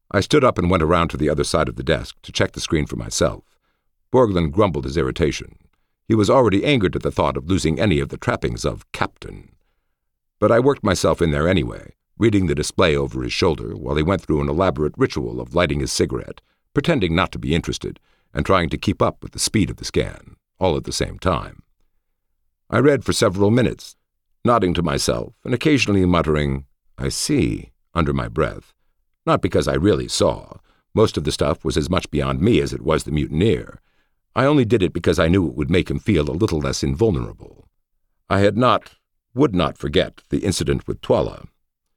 I stood up and went around to the other side of the desk to check the screen for myself. Borglum grumbled his irritation. He was already angered at the thought of losing any of the trappings of Captain. But I worked myself in there anyway, reading the display over his shoulder while he went through an elaborate ritual of lighting his cigarette, pretending not to be interested, and trying to keep up with the speed of the scan, all at the same time. I read for several minutes, nodding to myself and occasionally muttering, "I see," under my breath. Not because I really saw. Most of the stuff was as much beyond me as it was the mutineer. I only did it because I knew it would make him feel a little less invulnerable. I would not forget the incident with Twala.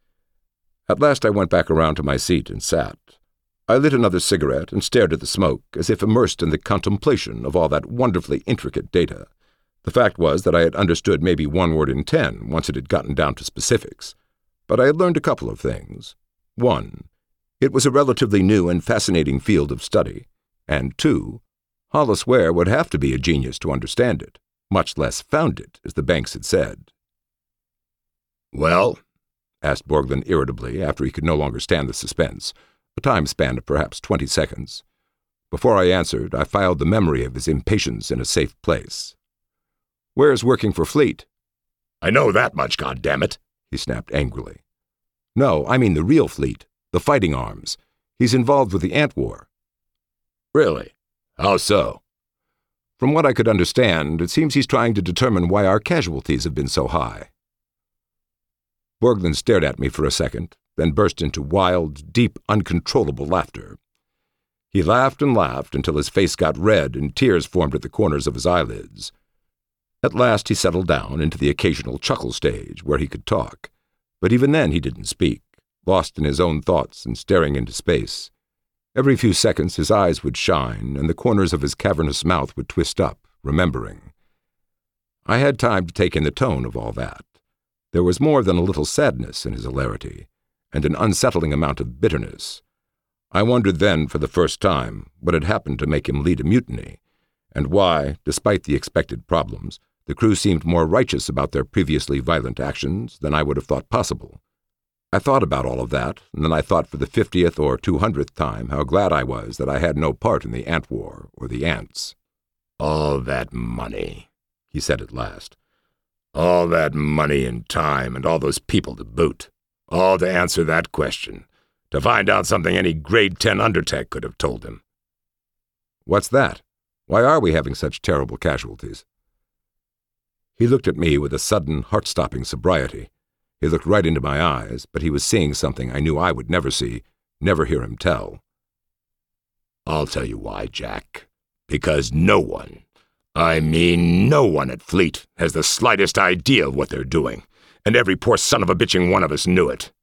At last I went back around to my seat and sat. I lit another cigarette and stared at the smoke as if immersed in the contemplation of all that wonderfully intricate data. The fact was that I had understood maybe 1 word in 10 once it had gotten down to specifics. But I had learned a couple of things. 1, it was a relatively new and fascinating field of study. And 2, Hollis Ware would have to be a genius to understand it, much less found it, as the banks had said. "Well?" asked Borglum irritably after he could no longer stand the suspense, a time span of perhaps 20 seconds. Before I answered, I filed the memory of his impatience in a safe place. "Ware's working for Fleet." "I know that much, goddammit," he snapped angrily. "No, I mean the real Fleet, the fighting arms. He's involved with the Ant War." "Really? How so?" "From what I could understand, it seems he's trying to determine why our casualties have been so high." Borglum stared at me for a second, then burst into wild, deep, uncontrollable laughter. He laughed and laughed until his face got red and tears formed at the corners of his eyelids. At last he settled down into the occasional chuckle stage where he could talk, but even then he didn't speak, lost in his own thoughts and staring into space. Every few seconds his eyes would shine, and the corners of his cavernous mouth would twist up, remembering. I had time to take in the tone of all that. There was more than a little sadness in his hilarity, and an unsettling amount of bitterness. I wondered then, for the first time, what had happened to make him lead a mutiny, and why, despite the expected problems, the crew seemed more righteous about their previously violent actions than I would have thought possible. I thought about all of that, and then I thought for the 50th or 200th time how glad I was that I had no part in the Ant War or the Ants. "All that money," he said at last. "All that money and time and all those people to boot. All to answer that question. To find out something any grade 10 undertech could have told him." "What's that? Why are we having such terrible casualties?" He looked at me with a sudden, heart-stopping sobriety. He looked right into my eyes, but he was seeing something I knew I would never see, never hear him tell. "I'll tell you why, Jack. Because no one, I mean no one at Fleet, has the slightest idea of what they're doing, and every poor son of a bitching one of us knew it.